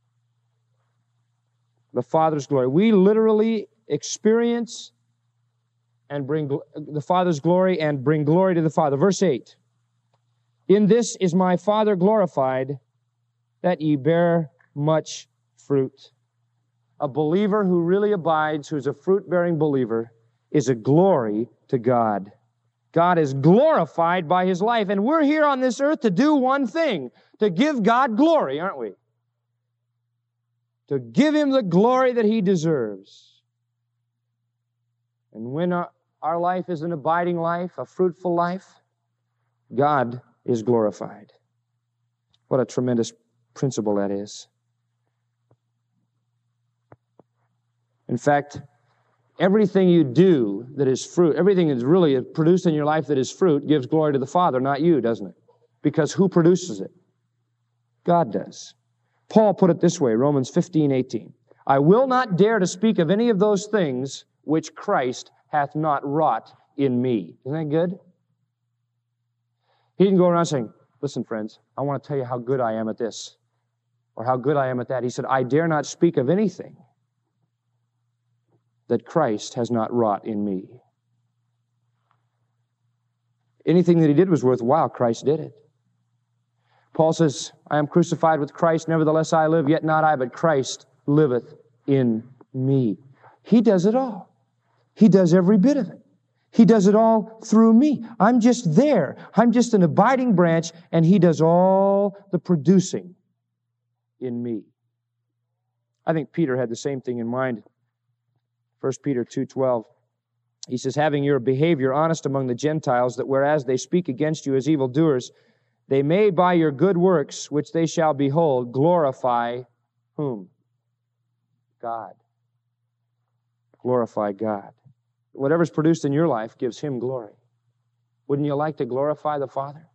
The Father's glory. We literally experience and bring the Father's glory and bring glory to the Father. Verse eight. In this is my Father glorified, that ye bear much fruit. A believer who really abides, who's a fruit-bearing believer, is a glory to God. God is glorified by his life, and we're here on this earth to do one thing, to give God glory, aren't we? To give Him the glory that He deserves. And when our, our life is an abiding life, a fruitful life, God is glorified. What a tremendous principle that is. In fact, everything you do that is fruit, everything that's really produced in your life that is fruit gives glory to the Father, not you, doesn't it? Because who produces it? God does. Paul put it this way, Romans fifteen eighteen. I will not dare to speak of any of those things which Christ hath not wrought in me. Isn't that good? He didn't go around saying, listen, friends, I want to tell you how good I am at this, or how good I am at that. He said, I dare not speak of anything that Christ has not wrought in me. Anything that he did was worthwhile. Christ did it. Paul says, I am crucified with Christ, nevertheless I live, yet not I, but Christ liveth in me. He does it all. He does every bit of it. He does it all through me. I'm just there. I'm just an abiding branch, and he does all the producing in me. I think Peter had the same thing in mind. First Peter two twelve. He says, having your behavior honest among the Gentiles, that whereas they speak against you as evildoers, they may by your good works, which they shall behold, glorify whom? God. Glorify God. Whatever's produced in your life gives him glory. Wouldn't you like to glorify the Father?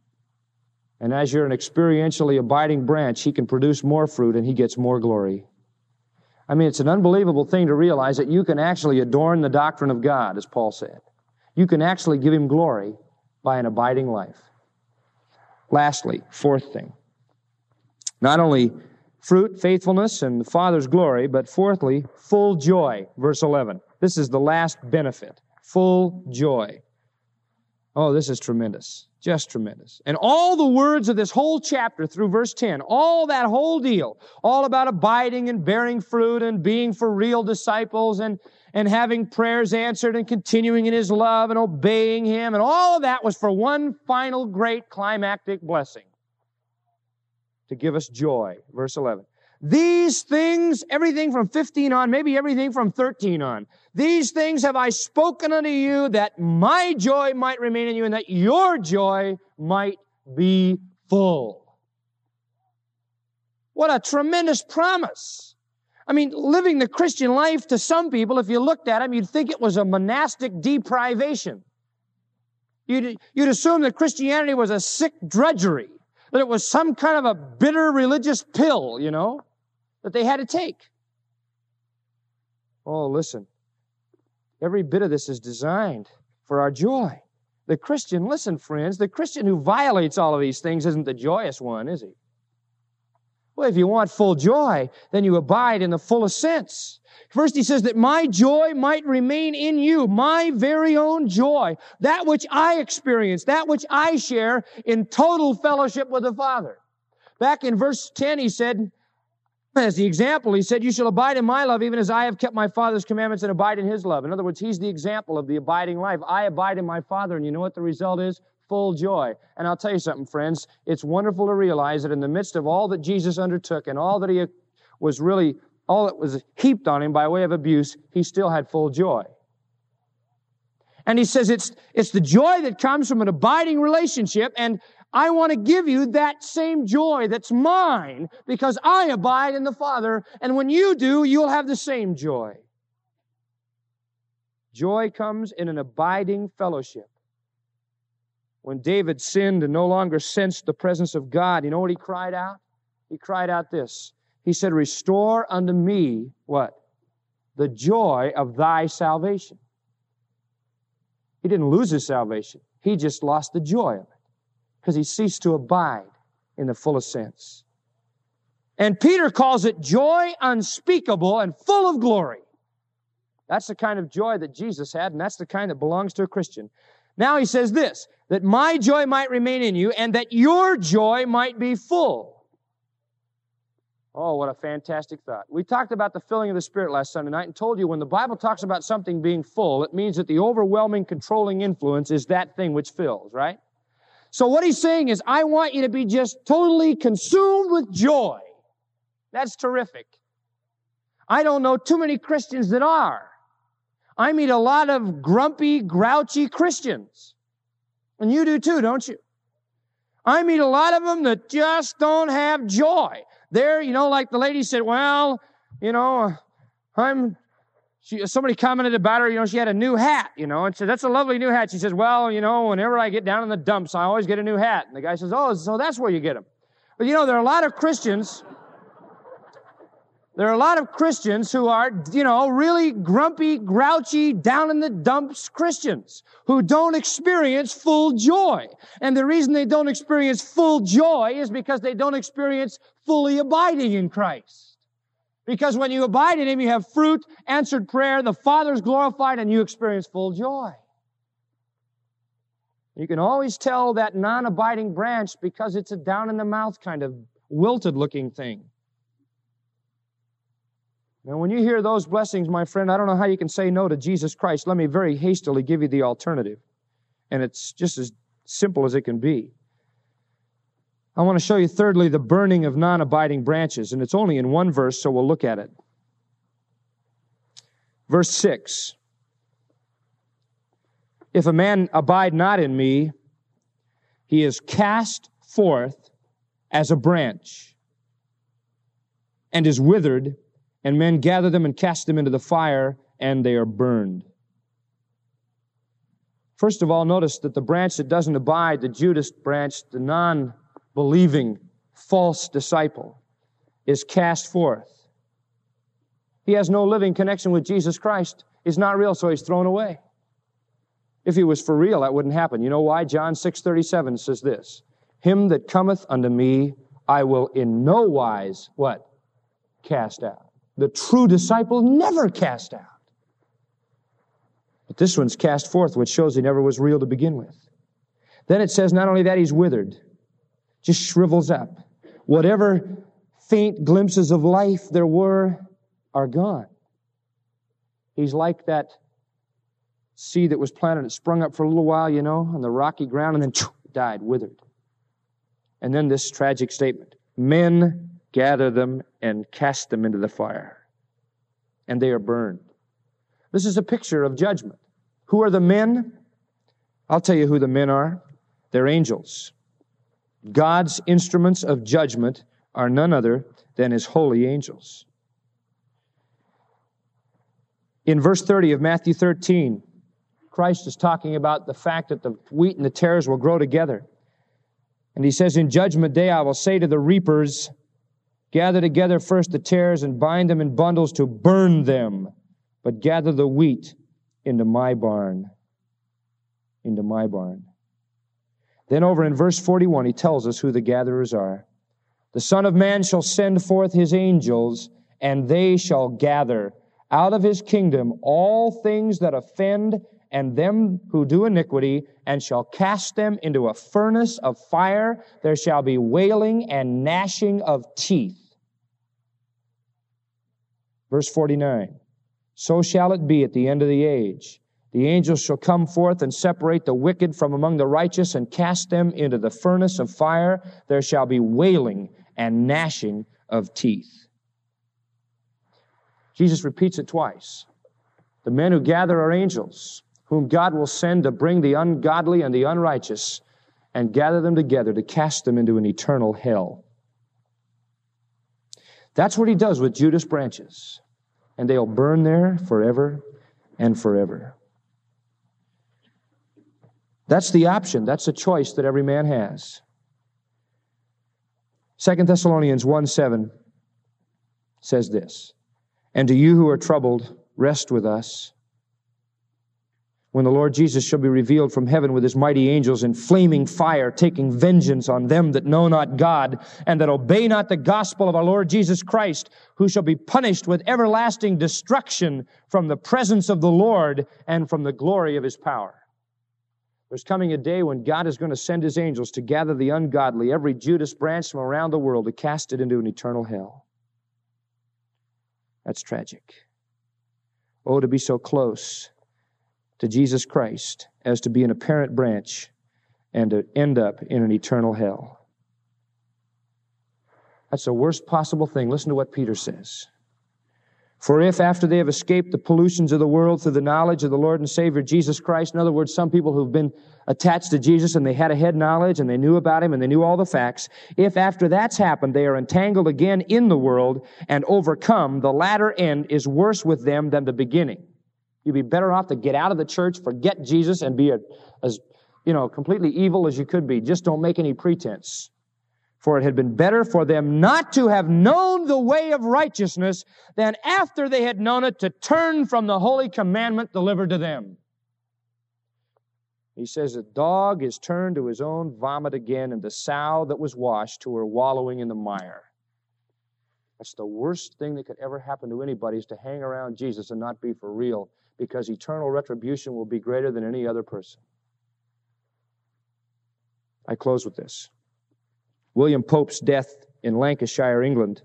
And as you're an experientially abiding branch, he can produce more fruit and he gets more glory. I mean, it's an unbelievable thing to realize that you can actually adorn the doctrine of God, as Paul said. You can actually give him glory by an abiding life. Lastly, fourth thing. Not only fruit, faithfulness, and the Father's glory, but fourthly, full joy. Verse eleven. This is the last benefit. Full joy. Oh, this is tremendous. Just tremendous. And all the words of this whole chapter through verse ten, all that whole deal, all about abiding and bearing fruit and being for real disciples and, and having prayers answered and continuing in his love and obeying him, and all of that was for one final great climactic blessing. To give us joy. Verse eleven. These things, everything from fifteen on, maybe everything from thirteen on, these things have I spoken unto you, that my joy might remain in you, and that your joy might be full. What a tremendous promise. I mean, living the Christian life to some people, if you looked at them, you'd think it was a monastic deprivation. You'd, you'd assume that Christianity was a sick drudgery, that it was some kind of a bitter religious pill, you know, that they had to take. Oh, listen. Every bit of this is designed for our joy. The Christian, listen, friends, the Christian who violates all of these things isn't the joyous one, is he? Well, if you want full joy, then you abide in the fullest sense. First, he says that my joy might remain in you, my very own joy, that which I experience, that which I share in total fellowship with the Father. Back in verse ten, he said, as the example, he said, you shall abide in my love, even as I have kept my Father's commandments and abide in his love. In other words, he's the example of the abiding life. I abide in my Father, and you know what the result is? Full joy. And I'll tell you something, friends. It's wonderful to realize that in the midst of all that Jesus undertook and all that he was really, all that was heaped on him by way of abuse, he still had full joy. And he says it's, it's the joy that comes from an abiding relationship, and I want to give you that same joy that's mine because I abide in the Father, and when you do, you'll have the same joy. Joy comes in an abiding fellowship. When David sinned and no longer sensed the presence of God, you know what he cried out? He cried out this. He said, restore unto me, what? The joy of thy salvation. He didn't lose his salvation. He just lost the joy of it because he ceased to abide in the fullest sense. And Peter calls it joy unspeakable and full of glory. That's the kind of joy that Jesus had, and that's the kind that belongs to a Christian. Now he says this, that my joy might remain in you and that your joy might be full. Oh, what a fantastic thought. We talked about the filling of the Spirit last Sunday night and told you when the Bible talks about something being full, it means that the overwhelming, controlling influence is that thing which fills, right? So what he's saying is, I want you to be just totally consumed with joy. That's terrific. I don't know too many Christians that are. I meet a lot of grumpy, grouchy Christians. And you do too, don't you? I meet a lot of them that just don't have joy. They're, you know, like the lady said, well, you know, I'm she, somebody commented about her, you know, she had a new hat, you know, and said, that's a lovely new hat. She says, well, you know, whenever I get down in the dumps, I always get a new hat. And the guy says, oh, so that's where you get them. But, you know, there are a lot of Christians, there are a lot of Christians who are, you know, really grumpy, grouchy, down in the dumps Christians who don't experience full joy. And the reason they don't experience full joy is because they don't experience fully abiding in Christ. Because when you abide in Him, you have fruit, answered prayer, the Father's glorified, and you experience full joy. You can always tell that non-abiding branch because it's a down-in-the-mouth kind of wilted-looking thing. Now, when you hear those blessings, my friend, I don't know how you can say no to Jesus Christ. Let me very hastily give you the alternative. And it's just as simple as it can be. I want to show you, thirdly, the burning of non-abiding branches. And it's only in one verse, so we'll look at it. Verse six. If a man abide not in me, he is cast forth as a branch and is withered, and men gather them and cast them into the fire, and they are burned. First of all, notice that the branch that doesn't abide, the Judas branch, the non-believing false disciple, is cast forth. He has no living connection with Jesus Christ. He's not real, so he's thrown away. If he was for real, that wouldn't happen. You know why? John six thirty-seven says this, him that cometh unto me, I will in no wise, what? Cast out. The true disciple never cast out. But this one's cast forth, which shows he never was real to begin with. Then it says not only that, he's withered, just shrivels up. Whatever faint glimpses of life there were are gone. He's like that seed that was planted, it sprung up for a little while, you know, on the rocky ground, and then choo, died, withered. And then this tragic statement, men gather them and cast them into the fire, and they are burned. This is a picture of judgment. Who are the men? I'll tell you who the men are. They're angels. God's instruments of judgment are none other than His holy angels. In verse thirty of Matthew thirteen, Christ is talking about the fact that the wheat and the tares will grow together. And He says, in judgment day I will say to the reapers, gather together first the tares and bind them in bundles to burn them, but gather the wheat into my barn. Into my barn. Then over in verse forty-one, He tells us who the gatherers are. The Son of Man shall send forth His angels, and they shall gather out of His kingdom all things that offend and them who do iniquity, and shall cast them into a furnace of fire. There shall be wailing and gnashing of teeth. Verse forty-nine, so shall it be at the end of the age. The angels shall come forth and separate the wicked from among the righteous and cast them into the furnace of fire. There shall be wailing and gnashing of teeth. Jesus repeats it twice. The men who gather are angels, whom God will send to bring the ungodly and the unrighteous and gather them together to cast them into an eternal hell. That's what He does with Judas branches. And they'll burn there forever and forever. That's the option. That's the choice that every man has. Second Thessalonians one seven says this, and to you who are troubled, rest with us, when the Lord Jesus shall be revealed from heaven with His mighty angels in flaming fire, taking vengeance on them that know not God, and that obey not the gospel of our Lord Jesus Christ, who shall be punished with everlasting destruction from the presence of the Lord and from the glory of His power. There's coming a day when God is going to send His angels to gather the ungodly, every Judas branch from around the world, to cast it into an eternal hell. That's tragic. Oh, to be so close to Jesus Christ as to be an apparent branch and to end up in an eternal hell. That's the worst possible thing. Listen to what Peter says. For if after they have escaped the pollutions of the world through the knowledge of the Lord and Savior Jesus Christ, in other words, some people who've been attached to Jesus and they had a head knowledge and they knew about Him and they knew all the facts, if after that's happened they are entangled again in the world and overcome, the latter end is worse with them than the beginning. You'd be better off to get out of the church, forget Jesus, and be a, as, you know, completely evil as you could be. Just don't make any pretense. For it had been better for them not to have known the way of righteousness than after they had known it to turn from the holy commandment delivered to them. He says, a dog is turned to his own vomit again, and the sow that was washed to her wallowing in the mire. That's the worst thing that could ever happen to anybody, is to hang around Jesus and not be for real, because eternal retribution will be greater than any other person. I close with this. William Pope's death in Lancashire, England,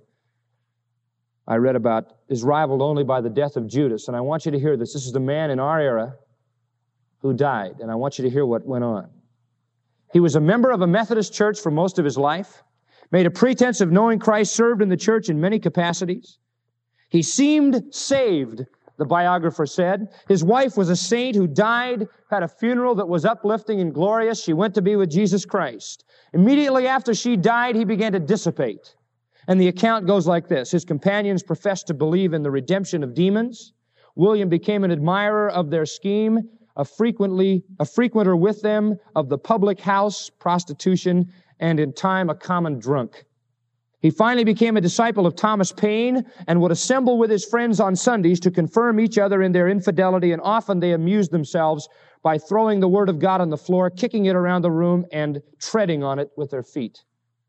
I read about, is rivaled only by the death of Judas. And I want you to hear this. This is the man in our era who died, and I want you to hear what went on. He was a member of a Methodist church for most of his life, made a pretense of knowing Christ, served in the church in many capacities. He seemed saved, the biographer said. His wife was a saint who died, had a funeral that was uplifting and glorious. She went to be with Jesus Christ. Immediately after she died, he began to dissipate. And the account goes like this. His companions professed to believe in the redemption of demons. William became an admirer of their scheme, a frequently a frequenter with them of the public house, prostitution, and in time a common drunk. He finally became a disciple of Thomas Paine and would assemble with his friends on Sundays to confirm each other in their infidelity, and often they amused themselves by throwing the Word of God on the floor, kicking it around the room, and treading on it with their feet.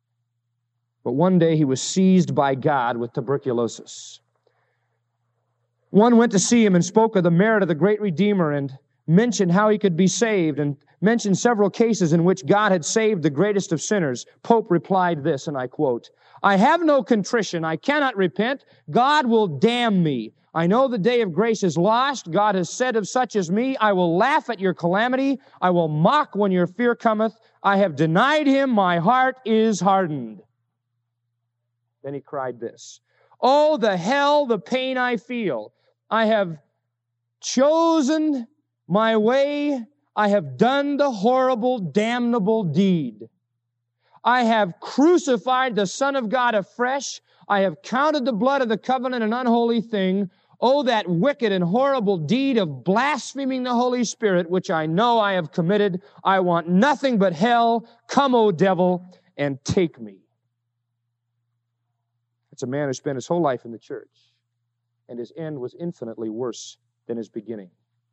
But one day he was seized by God with tuberculosis. One went to see him and spoke of the merit of the great Redeemer and mentioned how he could be saved, and mentioned several cases in which God had saved the greatest of sinners. Pope replied this, and I quote, "I have no contrition. I cannot repent. God will damn me. I know the day of grace is lost. God has said of such as me, I will laugh at your calamity. I will mock when your fear cometh. I have denied Him. My heart is hardened." Then he cried this, "Oh, the hell, the pain I feel. I have chosen my way. I have done the horrible, damnable deed. I have crucified the Son of God afresh. I have counted the blood of the covenant an unholy thing. Oh, that wicked and horrible deed of blaspheming the Holy Spirit, which I know I have committed. I want nothing but hell. Come, O devil, and take me." It's a man who spent his whole life in the church, and his end was infinitely worse than his beginning.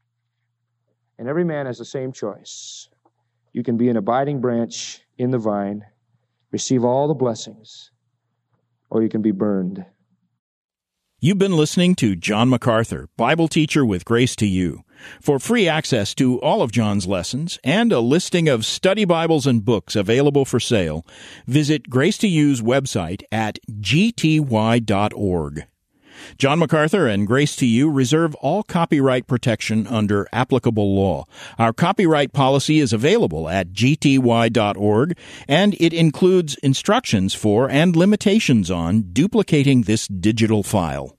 And every man has the same choice. You can be an abiding branch in the vine, receive all the blessings, or you can be burned. You've been listening to John MacArthur, Bible teacher with Grace to You. For free access to all of John's lessons and a listing of study Bibles and books available for sale, visit Grace to You's website at g t y dot org. John MacArthur and Grace to You reserve all copyright protection under applicable law. Our copyright policy is available at g t y dot org, and it includes instructions for and limitations on duplicating this digital file.